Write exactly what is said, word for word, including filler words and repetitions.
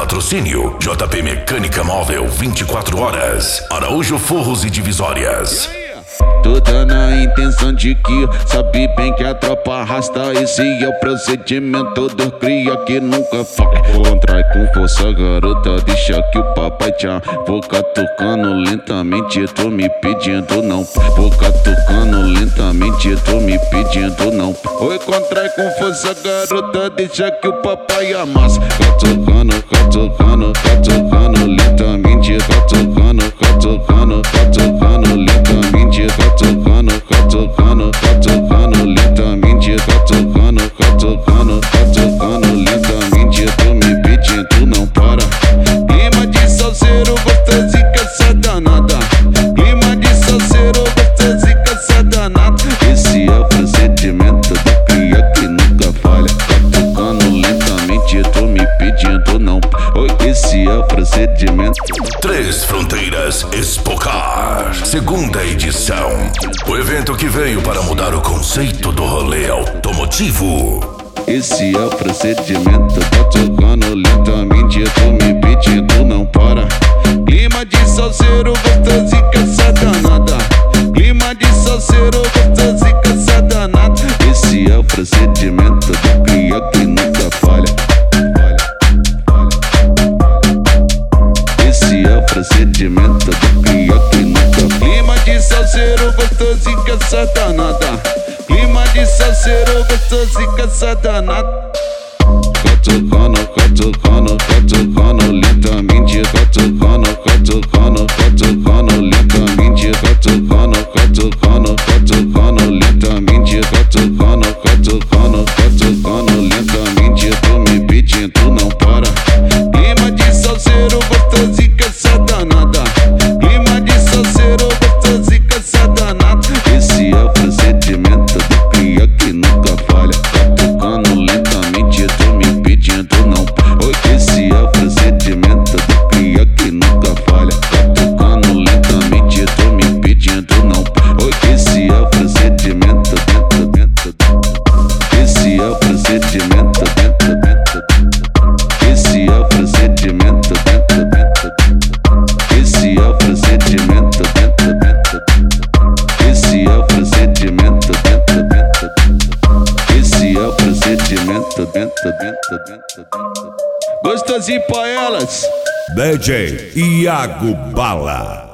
Patrocínio J P Mecânica Móvel vinte e quatro horas. Araújo Forros e Divisórias. Toda na intenção de que sabe bem que a tropa arrasta. Esse é o procedimento do cria que nunca falha. Contrai com força, garota, deixa que o papai te vou catucando lentamente, tô me pedindo não. Vou catucando lentamente, tô me pedindo não. Oi, contrai com força, garota, deixa que o papai amassa. Catucando, catucando, catucando lentamente, catucando, catucando, catucando lentamente, catucando, catucando, catucando lentamente, catucando, catucando, catucando lentamente, tô me pedindo não para. Clima de salseiro, gostoso e caça danada. Clima de salseiro, gostoso e caça danada. Esse é o procedimento do cria que nunca falha. Catucando lentamente, tô me pedindo não. Oi, esse é o procedimento. Três Fronteiras Expocar, segunda edição. O evento que veio para mudar o conceito do rolê automotivo. Esse é o procedimento, catucando lentamente, tô me pedindo não para. Clima de salseiro, gostoso e caça danada. Clima de salseiro, gostoso e caça danada. Esse é o procedimento do cria que nunca falha. Esse é o procedimento do cria que nunca. Clima de salseiro, gostoso e caça danada. Clima de salseiro, gostoso e caça danada. Catucando, catucando, catucando lentamente, catucando, catucando, catucando lentamente, catucando, catucando, catucando lentamente, catucando, catucando, catucando lentamente, tô me pedindo não para. Clima de salseiro, gostoso e caça danada. Clima de salseiro, gostoso e caça danada. Esse é o procedimento do cria que nunca falha. Catucando lentamente, tô me pedindo não. Oi, esse é o procedimento do cria que nunca falha. Catucando lentamente, tô me pedindo não. Oi, esse é o procedimento dentro, dentro. Esse é o procedimento dentro, dentro. Esse é o procedimento dentro, dentro. Esse é o procedimento dentro, dentro. Esse é o procedimento dentro, dentro. Esse é o procedimento dentro, dentro, dentro, dentro. Gostosinho pra elas. D J Iago Bala.